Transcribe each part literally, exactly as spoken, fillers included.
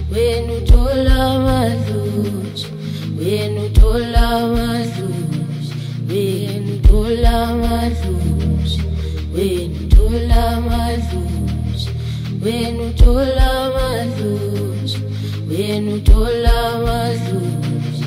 wena uthola amadlozi, wena uthola amadlozi, wena uthola amadlozi, wena uthola amadlozi, wena uthola amadlozi, wena uthola amadlozi.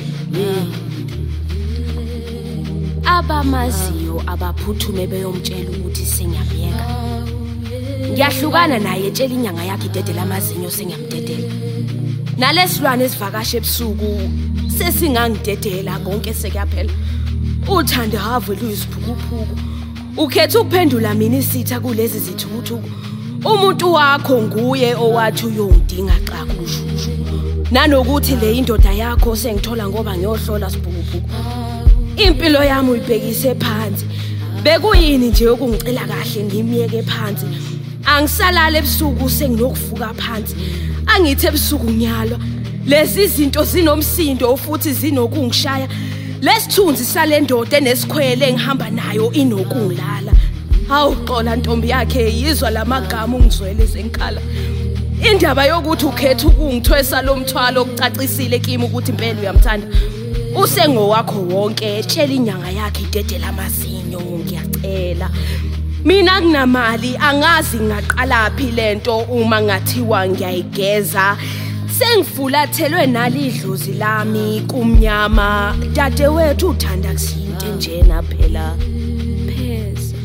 Abamaziyo abaphuthume beyomtshela ukuthi sengiyabiyeka. Ngiyahlukana naye etshela inyanga yakhe idedela amazinyo sengiyamdedela. Nalesilwane esivakashe ebusuku sesingangidedela konke sekuyaphela. Uthanda have luyisiphukuphuku. Ukhetha ukuphendula mina isitha kulezi zithukuthuku. Umuntu wakho nguye owathi uyongidinga xa kushushu. Nanokuthi le indoda yakho sengithola ngoba ngiyohlola siphukuphuku. Impilo yami uyibhekise phansi. Bekuyini nje ukungicela kahle ngimiyeke phansi. Angisalala ebusuku senginokuvuka phansi. Angithi ebusuku nyalwa. Lezi zinto zinomsindo futhi zinokungishaya. Lesithunzi salendoda enesikhwele engihamba nayo inokungilala. Hawu xola ntombi yakhe yizwa lamagama ungizwele senkhala. Indaba yokuthi ukhetha ukungithwesa lo mthwalo okucacisile kimi ukuthi impela uyamthanda. Usengowakho wonke etshela inyanga yakhe idedela amazinyo ngiyacela. Mina kunamali angazi ngaqalaphi lento uma ngathiwa ngiyayigeza. Sengifulathelwe nalidlozi lami kumnyama. Dadewethu uthanda kusinto njena phela. Pheza.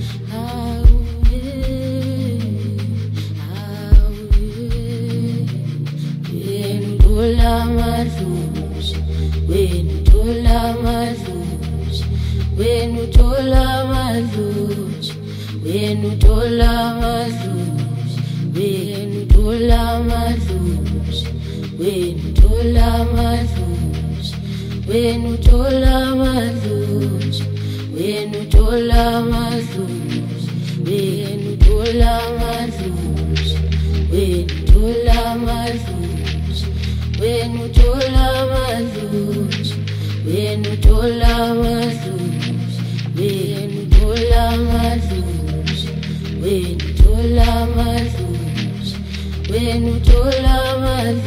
Wena uthola amadlozi, wena uthola amadlozi, wena uthola amadlozi, wena uthola amadlozi, wena uthola amadlozi, wena uthola amadlozi, wena uthola amadlozi, wena uthola amadlozi, wena uthola amadlozi, wena uthola amadlozi, wena uthola amadlozi, wena uthola amadlozi, wena uthola amadlozi, wena uthola amadlozi, wena uthola amadlozi.